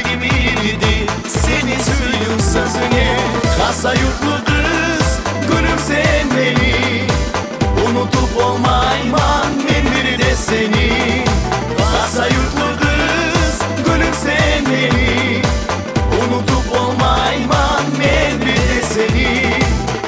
yüreğim iyiydi seni söylüyorum sözüne. Kasa yurtlu kız gülüm sen beni unutup olmayman ben biri de seni. Kasa yurtlu kız gülüm sen beni unutup olmayman ben biri de seni.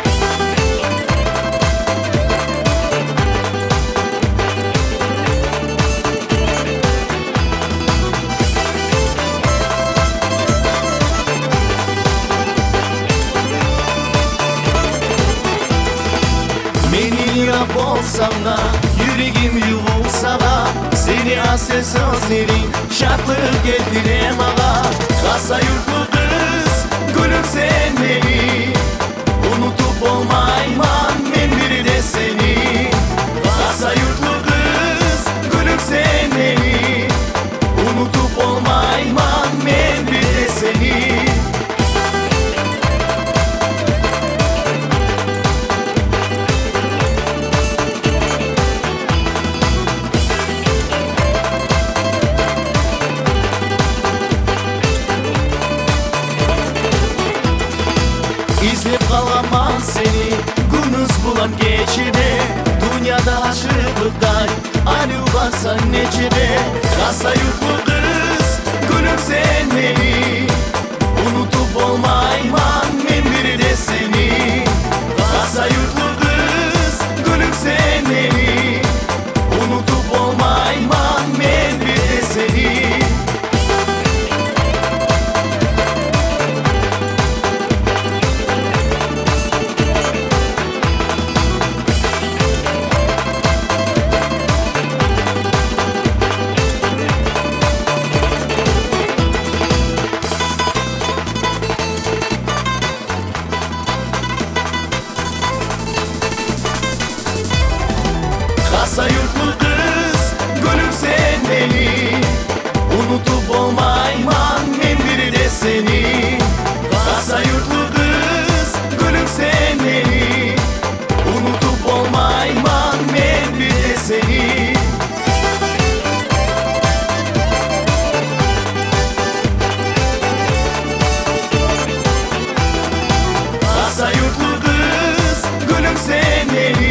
Yap olsam da yüreğim yuvulsa da seni hasret sözlerin şartlık getirem ağa. Kasa yurtlu kız gülüm sen beni unutup olmayman ben biri de seni. Kasa yurtlu kız gülüm sen beni unutup olmayman ben biri de seni. İzlep kalamam seni gündüz bulan geçide. Dünyada aşıklıktan aynı basan neçede. Kasa yurtlu kız gülüm sen beni unutup olmayman ben biri de seni. Kasa yurtlu kız gülüm sen beni unutup olmayman ben biri de seni. Kasa yurtlu kız gülüm sen beni unutup olmayman ben biri de seni. Kasa yurtlu kız gülüm sen beni unutup olmayman ben biri de seni. Kasa yurtlu kız gülüm sen beni